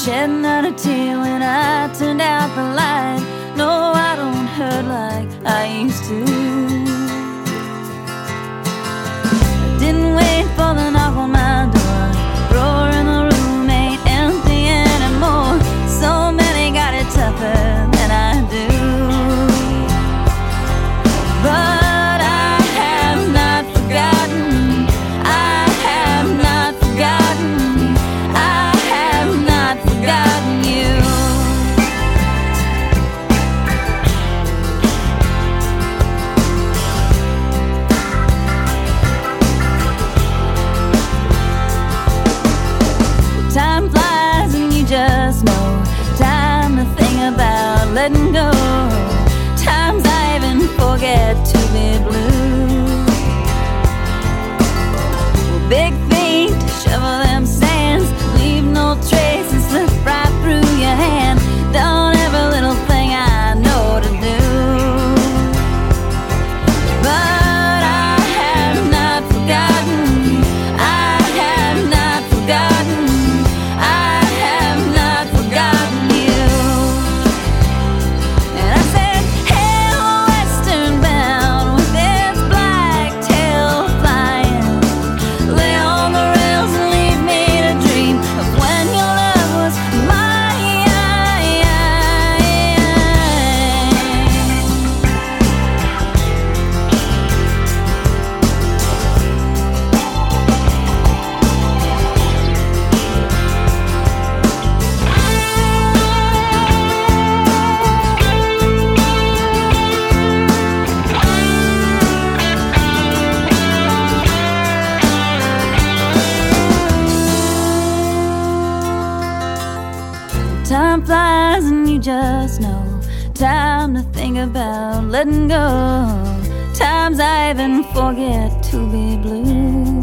shedding out a tear when I turned out the light. No, I don't hurt like I used to. I didn't wait for the knock on my door. Roar in the room ain't empty anymore. So many got it tougher than I do. But I have not forgotten. I have not forgotten. I have not forgotten you. Time flies and you just know. Time to think about letting go. Times I even forget to be blue. Big feet to shovel them sands, leave no trace and slip right through your hand. Done every little thing I know to do. But I have not forgotten. I have not forgotten. I have not forgotten you. And I said, hail western bound with its black tail flying. Lay on the rails and leave me to dream of when your love was mine. Time flies and you just know. Time to think about letting go. Times I even forget to be blue.